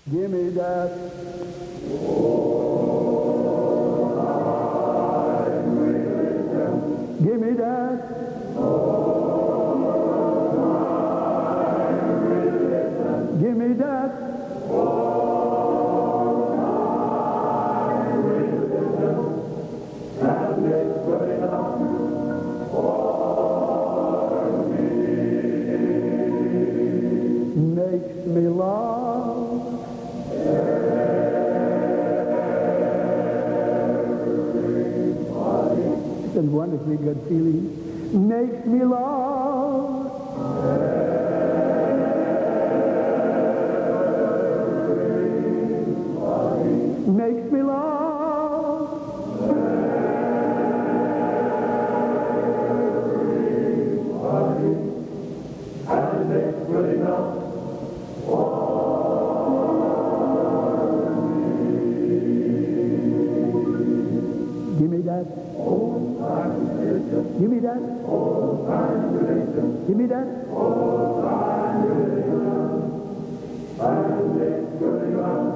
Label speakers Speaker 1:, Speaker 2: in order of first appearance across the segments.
Speaker 1: Give me that. Give me that. Give me that. And it's good enough for me. Makes me laugh. It's a wonderfully good feeling. Makes me laugh. Makes me laugh. And it's good enough for me. Give me that. Old time religion. Give me that. Old time religion. Give me that. Old time religion. And it's good enough.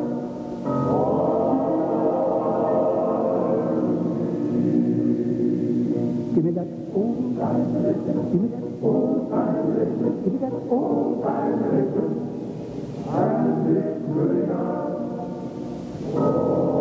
Speaker 1: Give me that old time religion. Give me that old time religion. Give me that old time religion. And it's good enough.